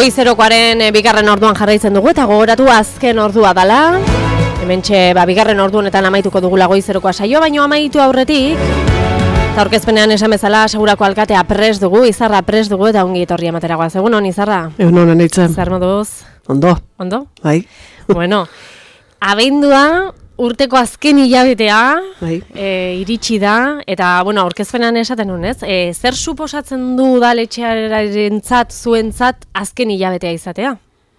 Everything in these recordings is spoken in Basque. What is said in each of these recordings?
Goizerokoaren bigarren orduan jarraitzen dugu eta gogoratu azken ordua dala. Hementxe bigarren orduanetan amaituko dugula goizerokoa saioa, baino amaitu aurretik. Eta aurkezpenean esan bezala Segurako alkatea prest dugu, Izarra prest dugu eta ongi etorri ematera goaz. Egunon, Izarra? Egunon, anaitzen. Zer moduz? Ondo. Ondo? Bai. Bueno, abendua urteko azken hilabetea iritsi da, eta bueno, aurkezpenean esaten nuen, ez? Zer suposatzen du udaletxearentzat, zuentzat azken hilabetea izatea?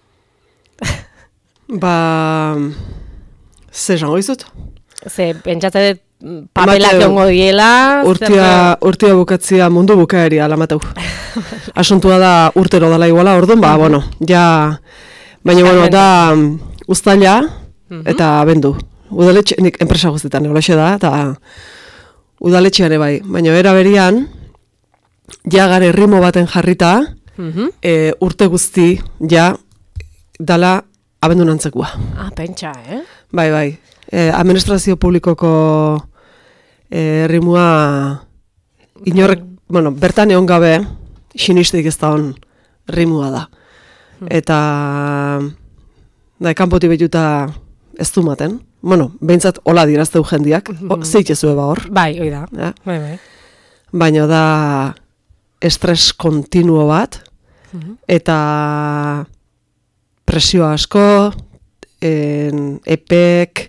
Zer zango izut? Ze, pentsatze dut papelak egongo diela... Urtia bukatzia mundu bukaeri alamatau. Asuntua da urtero dala iguala, orduan, bueno, ja... Baina, bueno, da uztaila eta abendu. Udaletxe, nik enpresa guztietan egolexe da, eta udaletxean bai. Baina era berian, ja gare ritmo baten jarrita, urte guzti, ja, dala abendu nantzekoa. Pentsa, Bai. Administrazio publikoko ritmoa inorrek, bertan egon gabe, sinistik ez da hon ritmoa da. Eta kanpotik betuta ez du maten. Behintzat hola dirazteu jendiak, zeitezue hor. Bai, oi da. Bai. Baina da estres kontinuo bat, eta presio asko, epek,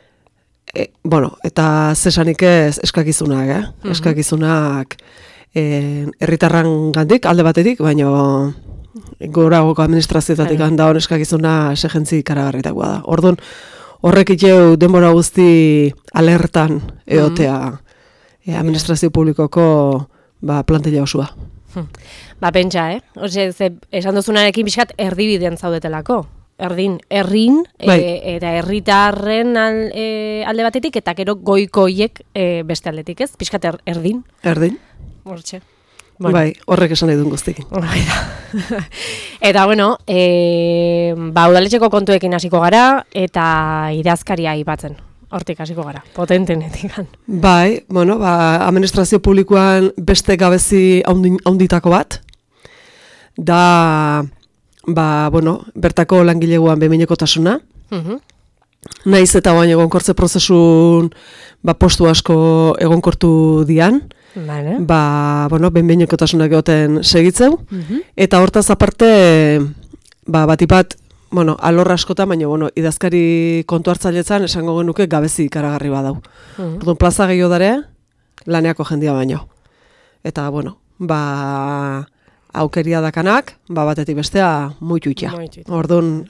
eta zesanik ez eskakizunak, eskakizunak herritarran gandik, alde batetik, baina goragoko administrazioetatik handa hon eskakizuna esegentzi ikaragarritakoa da. Orduan, horrek itxeu denbora guzti alertan egotea administrazio publikoko plantilla osua. Pentsa, esan duzunarekin pixkat erdibidean zaudetelako. Errin, eta herritarren alde batetik, eta gero goikoiek beste aldetik, ez? Pixkat erdin. Erdin. Hortxe. Bai, horrek esan nahi duen guztik. Eta, bueno, udaletxeko kontuekin hasiko gara, eta idazkaria aipatzen. Hortik hasiko gara, potentenetik. Bai, administrazio publikoan beste gabezi haunditako bat, da, bertako langileguan behinekotasuna, naiz eta oain egonkortze prozesun postu asko egonkortu dian, behin-behinekotasunak egoten segitzeu, eta hortaz aparte, batipat, alorra askotan, baina, idazkari kontu hartzailetzan, esango genuke gabezi ikaragarri badau. Orduan, plaza gehiago dare, laneako jendia baino. Eta, aukeria dakanak, batetik bestea, muitu itxia. Orduan,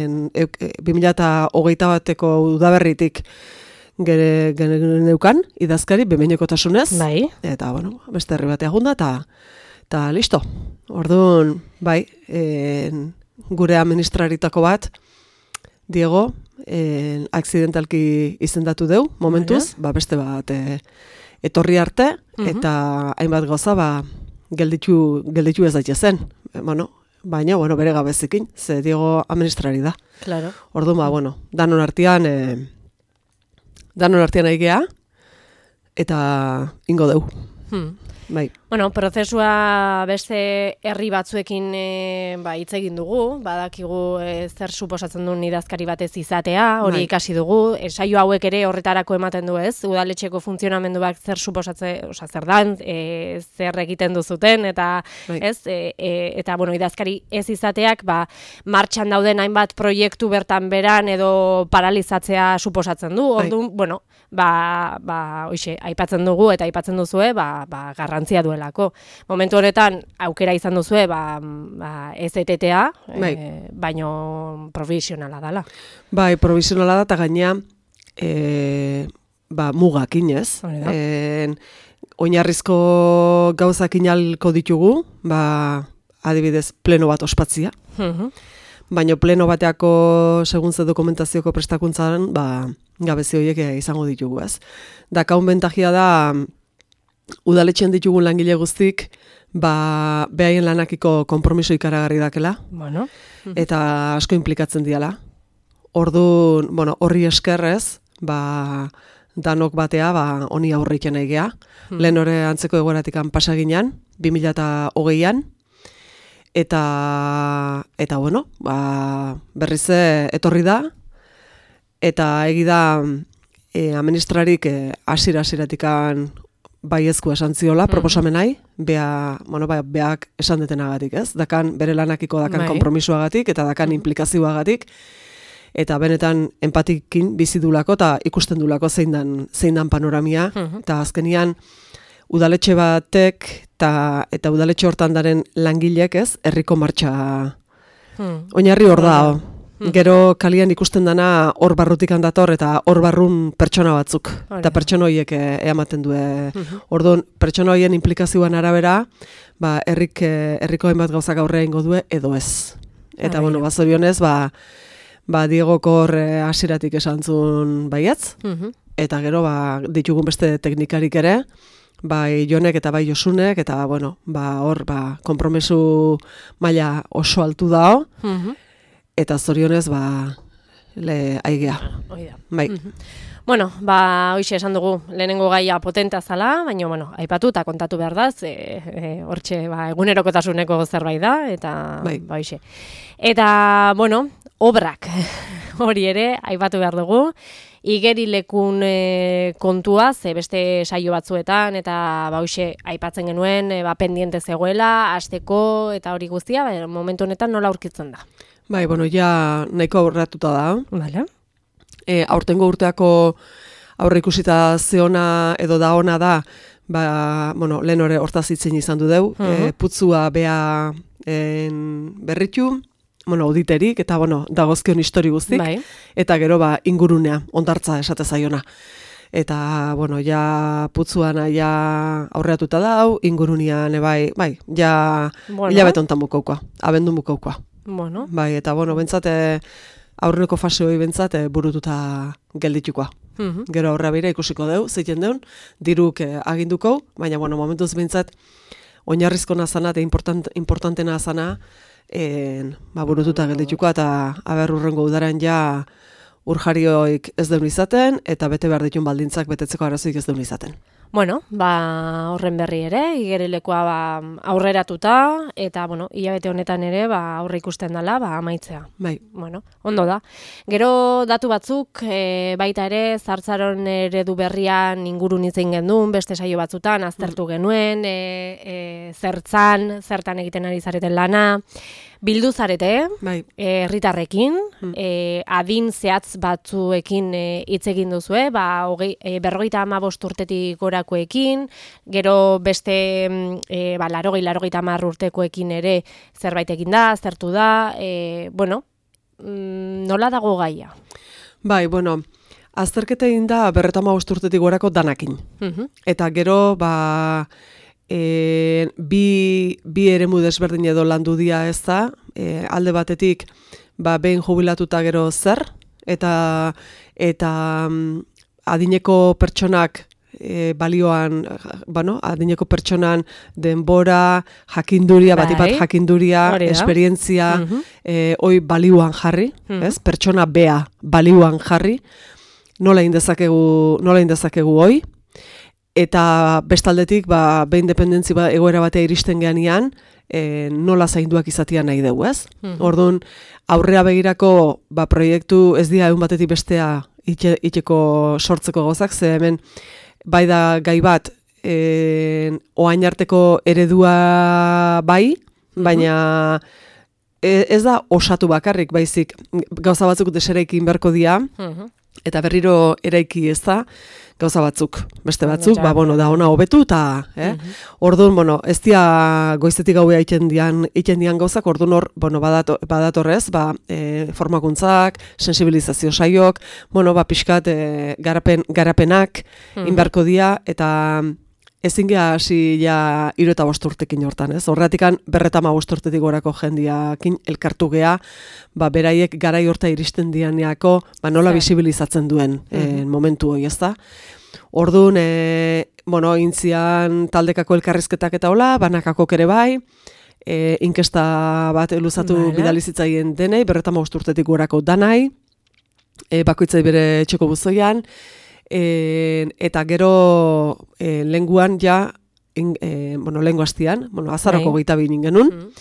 2021 bateko udaberritik, geneukan, idazkari, behinekotasunez, eta, beste herri batea junda, eta listo. Orduan, gure administraritako bat, Diego, akzidentalki izendatu deu, momentuz, beste bat etorri arte, eta hainbat gauza, gelditu ez daitezen. Baina, bere gabezikin, ze Diego administrari da. Orduan, danon artean aigea, eta ingo deu. Prozesua beste herri batzuekin hitz egin dugu, badakigu zer suposatzen duen idazkari batez izatea, hori ikasi dugu, saio hauek ere horretarako ematen du ez, udaletxeko funtzionamenduak zer suposatzen, zer dan, zer egiten duzuten, eta eta idazkari ez izateak, martxan dauden hainbat proiektu bertan beran edo paralizatzea suposatzen du, orduan, hoxe, aipatzen dugu eta aipatzen duzue, garrantzia duelako. Momentu honetan, aukera izan duzue, EZTTA, baino provisionala dala. Provisionala da, eta gaina, mugakin, ez? Oinarrizko gauzakin alko ditugu, adibidez, pleno bat ospatzia. Baina pleno bateako seguntze dokumentazioko prestakuntzaren, gabezi horiek izango ditugu, ez? Dakaun bentajia da, udaletxean ditugun langile guztik, behaien lanakiko konpromiso ikaragarri dakela, eta asko implikatzen diala. Orduan, horri eskerrez, danok batea, honi aurreiken egea. Lehen hori antzeko egoeratik pasaginan, 2020an, eta bueno, berriz etorri da, eta egi da administrarik hasiera-hasieratik baiezko esan ziola, proposamenai, beak esan detenagatik, ez? Dakan bere lanakiko dakan konpromisoagatik, eta dakan implikazioagatik, eta benetan empatikin bizidulako, eta ikusten dulako zein dan panoramia, eta azkenian udaletxe batek, eta udaletxe hortan daren langilek, ez? Herriko martxa oinarri hor da, Gero kalian ikusten dana hor barrutik handator eta hor barrun pertsona batzuk. Eta pertsona horiek ematen du. Orduan, pertsona horien implikazioan arabera, herriko hainbat gauzak aurrea ingo du edo ez. Eta, bazorionez, Diego Kor hasieratik esantzun baietz. Eta gero, ditugun beste teknikarik ere, bai Jonek eta bai Josunek, eta, hor, konpromesu maila oso altu dao. Eta zorionez, aigea. Bai. Bueno, hoxe esan dugu, lehenengo gaia potenta zala, baina, aipatu eta kontatu behar da, hortxe, egunerokotasuneko zerbait da, eta, hoxe. Eta, obrak, hori ere, aipatu behar dugu, igerilekun kontua, beste saio batzuetan, eta, hoxe, aipatzen genuen, pendiente zegoela, hasteko, eta hori guztia, momentu honetan nola aurkitzen da. Bai, ja nahiko aurratuta da. Vale. Aurtengo urteako aurre ikusita zeona edo da ona da, lehen hori hortaz itzen izan du deu, putzua bea berritu, auditerik, eta dagozkion histori guztik, eta gero ingurunea, ondartza esate zaiona. Eta, ja putzuan aurreatuta dau, ingurunean, hilabete ontan bukaukoa, abendun bukaukoa. Bai, eta, bentsate, aurreneko fase hori bentsate burututa gelditukoa. Gero aurrea bera ikusiko deu, zeiten deun, diruk aginduko, baina, momentuz bentsat, oinarrizko nazana eta importantena azana, burututa gelditukoa, eta urrengo udaran urjarioik ez deun izaten, eta bete behar ditun baldintzak betetzeko arazoik ez deun izaten. Horren berri ere, igerilekoa aurreratuta, eta, hilabete honetan ere, aurre ikusten dela, amaitzea. Bai. Ondo da. Gero datu batzuk, baita ere, Zartzaron eredu berrian ingurun itzen gendun, beste saio batzutan, aztertu genuen, zertan egiten ari zareten lana, bildu zarete, herritarrekin, adin zehatz batzuekin hitz egin duzue, 55 urtetik gorakoekin, gero beste 80 urtekoekin ere zerbait egin da, aztertu da, nola dago gaia? Bai, azterketa egin da 55 urtetik gorako danakin. Eta gero, bi eremu desberdin edo landu dia ez da, alde batetik behin jubilatuta gero zer, eta adineko pertsonak balioan, adineko pertsonan denbora, jakinduria, batipat jakinduria, esperientzia, hoi balioan jarri, pertsona bea balioan jarri, nola indezakegu hoi, eta bestaldetik, behin dependentzi egoera batea iristen geanian, nola zainduak izatea nahi dugu, ez? Orduan, aurrea begirako proiektu ez dira egun batetik bestea itxeko sortzeko gozak, ze hemen bai da gai bat oain arteko eredua baina ez da osatu bakarrik, baizik gauza batzuk deseraikin berko dia, eta berriro eraiki ez da, gauza batzuk, beste batzuk, da ona hobetu, eta, orduan, ez dia goizetik gaua iten dian gauzak, orduan hor, badatorrez, formakuntzak, sensibilizazio saiok, pixkat garapenak, inbarko dia, eta ezin geha hasi ja 75 urtekin hortan, ez? Horretikan 55 urtetik gorako jendiakin elkartu geha, beraiek garai horta iristen dianeako, nola bisibilizatzen duen momentu hori, ez da? Orduan, intzian taldekako elkarrizketak eta hola, banakako ere bai, inkesta bat luzatu bidalizitzaien denei, 55 urtetik gorako danai, bakoitzai bere etxeko buzoian, eta gero lenguan lengu hastian, azaroko 22 genuen,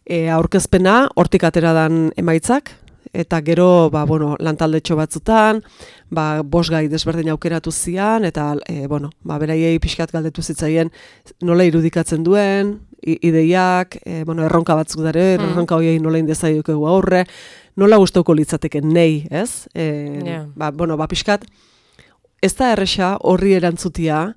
aurkezpena, hortik atera dan emaitzak, eta gero, lantaldetxo batzutan, 5 gai desberdin aukeratu zian, eta, beraiei pixkat galdetu zitzaien nola irudikatzen duen, ideiak, erronka batzuk dare, erronka horiei nola indezaiokegu aurre, nola gustauko litzateke nei, ez? Pixkat, ez da erresa horri erantzutia,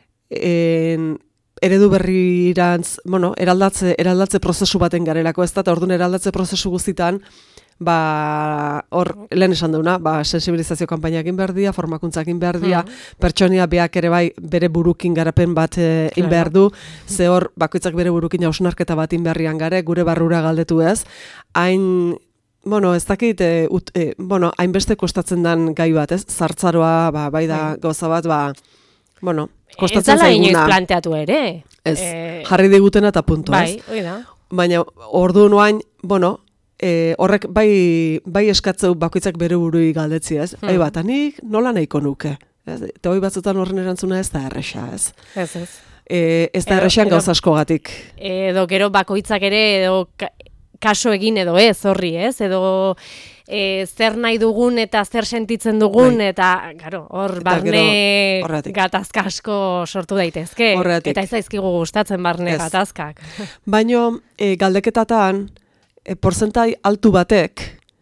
eredu berrirantz, eraldatze prozesu baten garelako, ez da, eta orduan eraldatze prozesu guztitan, hor, lehen esan dauna, sensibilizazio kanpainak inberdia, formakuntzak inberdia, pertsonia beak ere bai bere burukin garapen bat inberdu, ze hor, bakoitzak bere burukin hausnarketa bat inberrian gare, gure barrura galdetu ez, hain, ez dakit, hainbeste kostatzen den gai bat, ez? Zartzaroa, bai da gauza bat, kostatzen zaiguna. Ez dala inoiz planteatu ere. Ez, jarri digutena eta puntu, ez? Bai, oida. Baina, ordu noain, horrek bai eskatzeu bakoitzak bere burui galdetzi, ez? Bat, nik nola nahiko nuke? Eta hoi batzutan horren erantzuna ez da erresa, ez? Ez. Ez da erresan gauza askogatik. Edo gero bakoitzak ere, edo kaso egin edo ez, horri, ez? Edo zer nahi dugun eta zer sentitzen dugun, eta, hor, barne gatazka asko sortu daitezke. Horretik. Eta ez zaizkigu gustatzen barne gatazkak. Baina, galdeketatan, porzentai altu batek,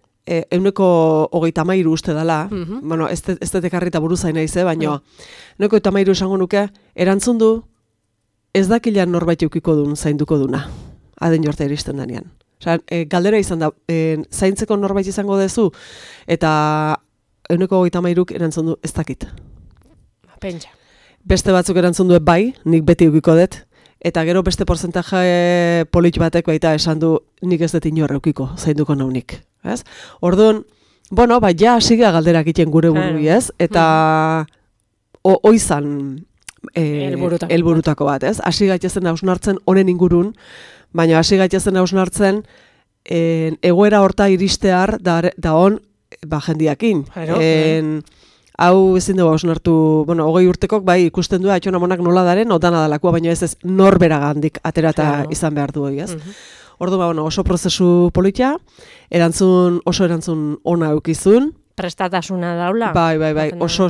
133 uste dela, ez detekarrita buruzain naiz, baina 133 esango nuke, erantzun du, ez dakilean norbait eukiko duen zainduko duna, aden jorte iristen denean. Galdera izan da, zaintzeko norbait izango dezu, eta 133 erantzun du, ez dakit. Pentsa. Beste batzuk erantzun du, bai, nik beti eukiko dut, eta gero beste porcentaje polit batek baita esan du nik ez dut inor eukiko, zainduko naunik. Orduan, ja hasiga galderak egiten gure burui, ez? Eta oizan helburutako bat, ez? Hasi gaitezen hausnartzen honen ingurun, baina hasi gaitezen hausnartzen egoera horta iristear da on jendiakin. Hau ezin dugu hausnartu, 20 urtekok bai ikusten du atxona monak nola daren, odana dalakua, baina ez norberagandik aterata izan behar du hori, ez? Ordu, oso prozesu politia, oso erantzun ona eukizun. Prestatasuna daula. Bai, oso,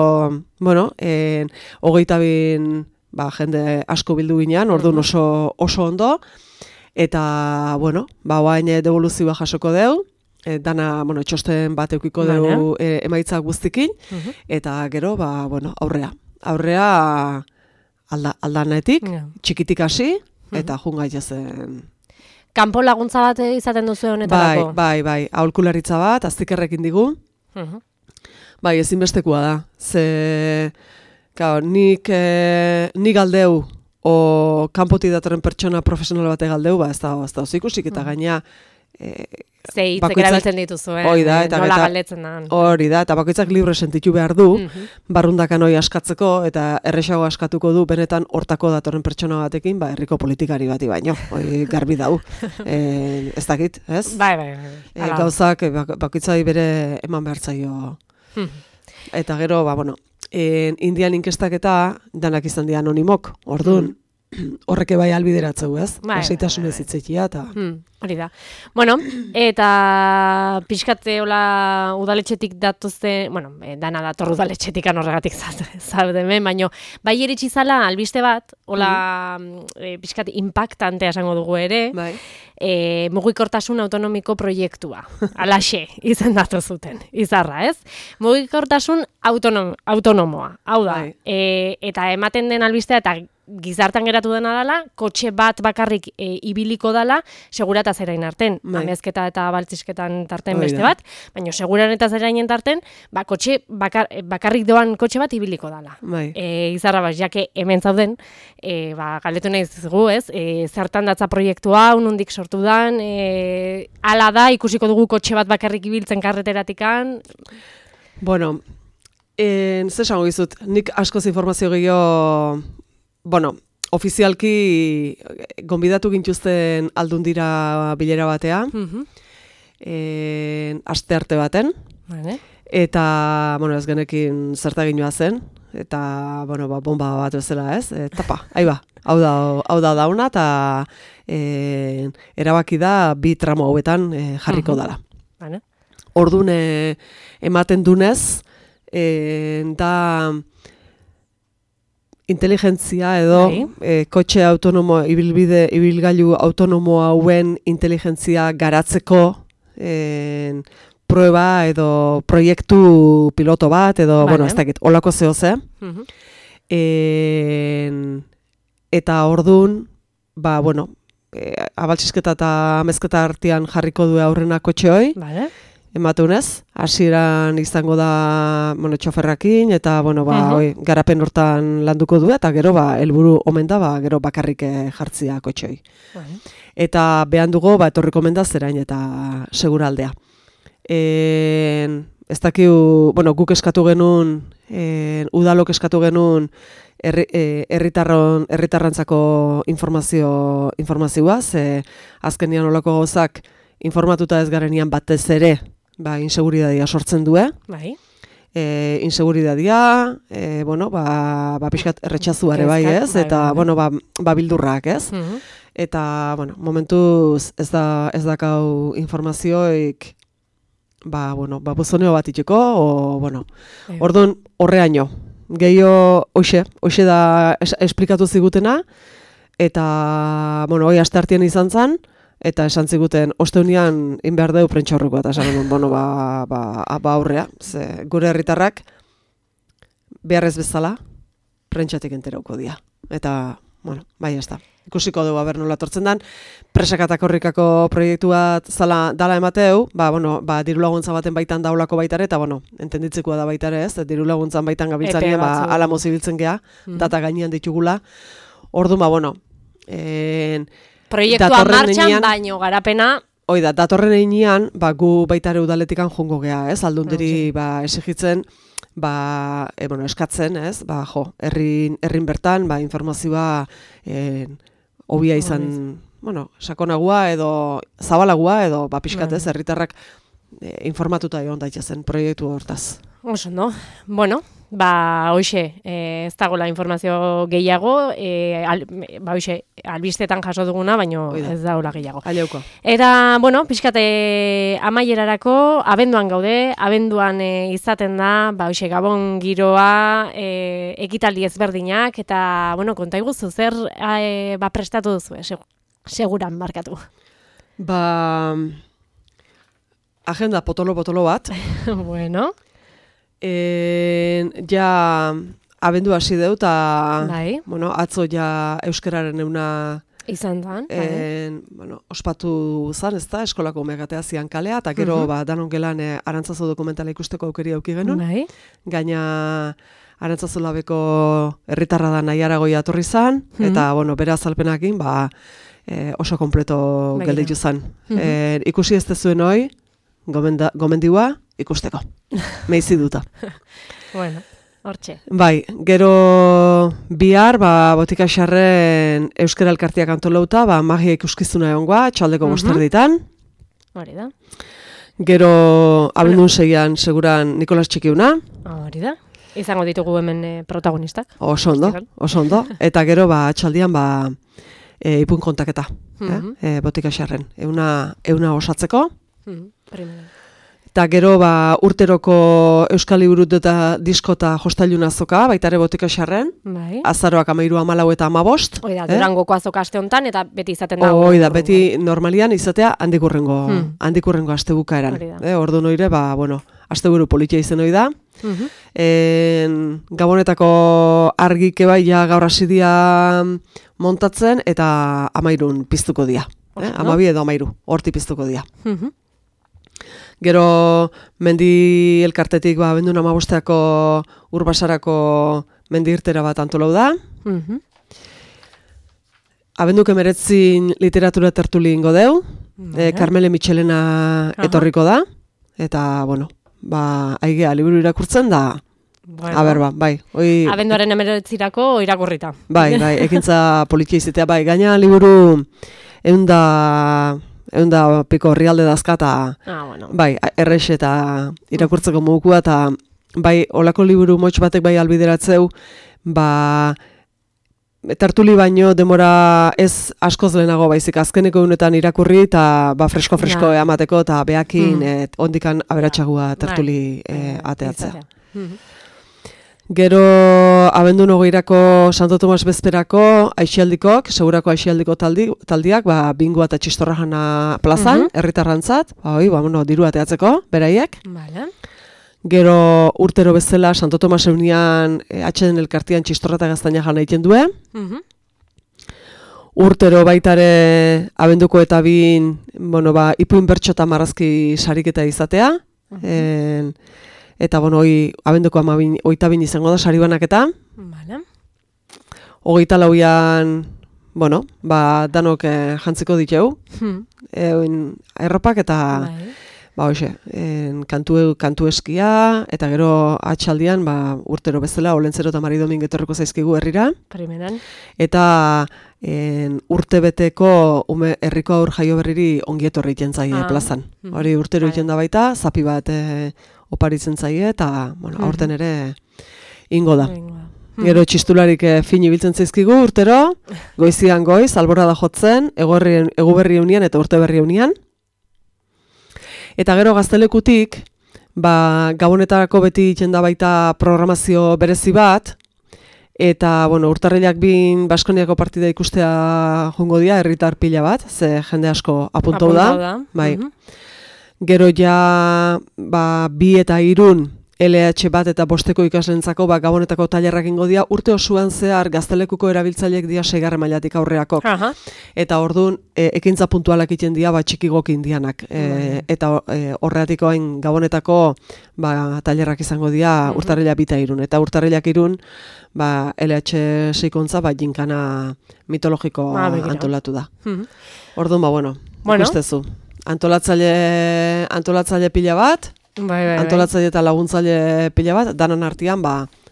22 jende asko bildu ginean, orduan oso ondo, eta, oain devoluzioa jasoko deu, dana, txosten bat eukiko dugu emaitza guztikin, eta gero, aurrea. Aurrea aldanetik, txikitik hasi, eta junga jazen. Kanpo laguntza bat izaten duzu honetarako? Bai, aholkularitza bat, aztikerrekin digu. Bai, ezinbestekoa da. Ze, nik galdeu, o kanpotik datorren pertsona profesional bate galdeu, ez da ikusik, eta gaina ze hitzek erabiltzen dituzu, nola galdetzen da. Hori da, eta bakoitzak libre sentitu behar du, barrundakan hori askatzeko, eta erresago askatuko du, benetan hortako datorren pertsona batekin, herriko politikari bati baino, hori garbi dau. Ez dakit, ez? Bai. Gauzak bakoitzai bere eman behar zaio. Eta gero, indian inkestaketa danak izan dira anonimok, orduan. Horreke bai albideratzeu, ez? Lasaitasunez hitzekia eta hori da. Eta pixkate hola udaletxetik datuzte, dana dator udaletxetik horregatik zaudemen, baina bai iritsi zala albiste bat, hola pixkate impactantea esango dugu ere, mugikortasun autonomiko proiektua. Alaxe, izendatu zuten, izarra, ez? Mugikortasun autonomoa, hau da. Eta ematen den albistea eta gizartan geratu dena dela, kotxe bat bakarrik ibiliko dela, segurataz erain arten, amezketa eta baltzisketan tarten beste bat, baina seguran eta zerainen tarten, kotxe bakarrik doan kotxe bat ibiliko dela. Izarra jake hemen zauden, galdetu nahi zugu, ez? Zertan datza proiektua, unundik sortu dan, ala da, ikusiko dugu kotxe bat bakarrik ibiltzen karreteratikan. Zesango gizut, nik askoz informazio gehiago ofizialki gonbidatu gintuzten aldundira bilera batea, astearte baten, eta, ez genekin zerta ginua zen, eta, bomba bat bezala, ez? Tapa, aiba, Hau da dauna, eta erabaki da 2 tramo hauetan jarriko dala. Vale. Orduan ematen dunez, da inteligentzia edo kotxe autonomo, ibilgailu autonomo hauen inteligentzia garatzeko prueba edo proiektu piloto bat, edo, bueno, ez dakit, holako zehoze. Eta orduan, bueno, abaltzisketa eta amezketa artean jarriko du aurrena kotxeoi, ematunez, hasieran izango da, bueno, txoferrakin, eta, bueno, garapen hortan landuko du, eta gero, helburu omen da, gero bakarrik jartzia kotxeoi. Eta behan dugu, etorriko omen da zerain eta seguraldea. Ez dakiu, bueno, guk eskatu genuen, udalok eskatu genuen herritarrantzako informazioa, ze azkenian olako gauzak informatuta ez garenian batez ere, inseguridadia sortzen du, inseguridadia, bueno, pixkat erretxazuare bai, ez? Eta, bueno, bildurrak, ez? Eta, bueno, momentuz ez dakau informazioik, bueno, buzoneo bat itxeko, bueno, orduan horreaino. Gehio, hoxe da esplikatu zigutena, eta, bueno, hoi asteartean izan zen, eta esan ziguten, osteunean inbehar deu prentxaurreko, eta esan duen, bueno, aurrea, ze gure herritarrak beharrez bezala prentxatik enterauko dia. Eta, bueno, bai, ez da. Ikusiko dugu, nola tortzen dan, presakatak horrikako proiektu bat dala emateu, bueno, diru laguntza baten baitan daulako baitare, eta, bueno, entenditzekoa da baitare ez, diru laguntzan baitan gabiltzanien, ala mozibiltzen geha, data gainean ditugula. Orduan, bueno, proiektua martxan, baino garapena. Hoi da, datorren einean, gu baitare udaletikan jongo geha, ez, aldundiri exigitzen, bueno, eskatzen, ez, herrin bertan, informazioa obia izan, bueno, sakonagua edo zabalagua edo pixkatez, herritarrak informatuta egon daitezen proiektu hortaz. Oso, no? Bueno, hoxe, ez dagoela informazio gehiago, hoxe, albistetan jaso duguna, baino ez dagoela gehiago. Aleuko. Eta, bueno, pixkate amaierarako, abenduan gaude, abenduan izaten da, hoxe, Gabon giroa, ekitaldi ezberdinak, eta, bueno, konta iguzu, zer prestatu duzu, seguran markatu. Agenda potolo bat. Bueno. Ja abendu hasi deu, eta bueno, atzo ja euskararen euna izan dan. Bueno, ospatu zan, ez da, eskolako megatea zian kalea, eta gero danon gelan Arantzazu dokumentala ikusteko aukeri auki genuen. Gaina Arantzazu labeko herritarra da Nahiaragoia atorri zan, eta bueno, bere azalpenakin oso kompleto gelditu zan. Ikusi ez dezuen hoi, gomendiua ikusteko. Meizi duta. Bueno, hortxe. Bai, gero bihar, Botika Xarren euskara elkartiak antolauta, magia ikuskizuna egongoa, txaldeko bosterditan. Hori da. Gero abendun segian seguran Nikolas Txikiuna. Hori da. Izango ditugu hemen protagonistak. Oso ondo. Eta gero txaldian ipun kontaketa. Botika Xarren. Euna osatzeko. Primera. Eta gero urteroko Euskal Liburut eta diskota jostailun azoka, baitare Botika Xarren. Azaroak 13, 14 eta 15. Hoi da, Durangoko azoka aste hontan, eta beti izaten da. Hoi da, beti normalian izatea handikurrengo aste bukaeran. Ordu noire, bueno, asteburu politia izen hoi da. Gabonetako argike ja gaur hasi dia montatzen, eta 13 piztuko dia. 12 edo 13, horti piztuko dia. Gero mendi elkartetik abendun 15ako Urbasarako mendi irtera bat antolau da. Abenduk 19 literatura tertuli ingo deu. Carmele Michelena etorriko da. Eta, bueno, aigea liburu irakurtzen da. Bai. Abenduaren 19irako irakurrita. Bai, ekintza politia izatea, gaina liburu eunda piko herrialde dazkata, bai, errex eta irakurtzeko mogukua, eta bai, olako liburu motx batek bai albideratzeu, tertuli baino demora ez askoz lehenago baizik azkeneko egunetan irakurri eta fresko emateko eta behakin ondikan aberatxagua tertuli ateatzea. Gero abendun 20ko Santo Tomas bezperako aixialdikok, segurako aixialdiko taldiak, bingoa eta txistorrajana plazan, herritarrantzat, diru ateatzeko, beraiek. Vale. Gero urtero bezala Santo Tomas eunian atxeden elkartian txistorra eta gaztaina jana egiten duen. Urtero baitare abenduko eta ipuin bertxo eta marrazki sariketa izatea. Eta, abenduko 22 izango da, sari banaketa. Vale. 24an, danok jantziko diteu. Erropak eta, kantu eskia, eta gero atxaldian, urtero bezala, Olentzero eta Mari Domingo etorriko zaizkigu herrira. Primeran. Eta urtebeteko herriko aur jaio berriri ongietorri egiten zaie plazan. Hori urtero egiten da baita, zapi bat oparitzen zaie, eta aurten ere ingo da. Gero txistularik fin ibiltzen zaizkigu urtero, goizian goiz, alborada jotzen, eguberri eunian eta urte berri eunian. Eta gero gaztelekutik, gabonetarako beti egiten da baita programazio berezi bat, eta urtarrilak bin Baskoniako partida ikustea jongo dira, herritar pila bat, ze jende asko apuntau da. Bai. Gero ja 2 eta 3 LH bat eta 5 ikaslentzako gabonetako tailerrak ingo dira, urte osoan zehar gaztelekuko erabiltzaileek dira 6. mailatik aurreakok. Eta orduan ekintza puntualak egiten dira txikigok indianak. Eta horreatik hain gabonetako tailerrak izango dira urtarrila 2 eta 3. Eta urtarrilak 3 LH seikontza jinkana mitologiko antolatu da. Orduan, ikustezu. Antolatzaile pila bat, antolatzaile eta laguntzaile pila bat, danan artean,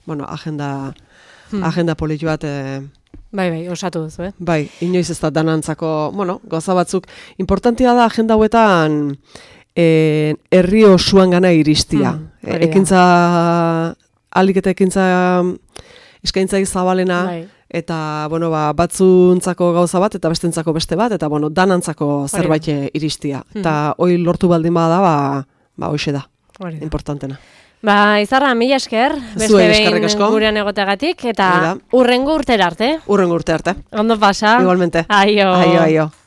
agenda politu bat. Osatu duzu, Bai, inoiz ez da danantzako, gauza batzuk. Importantia da agenda hauetan herri osoan gana iristia. Ekintza, alik eta ekintza eskaintza zabalena, eta batzuntzako gauza bat eta bestentzako beste bat, eta danantzako zerbait iristia. Eta hori lortu baldin bada, hoxe da, importantena. Izarra, mila esker, beste behin gurean egoteagatik, eta urrengo urtera arte. Urrengo urte arte. Ondo pasa. Igualmente. Aio. Aio.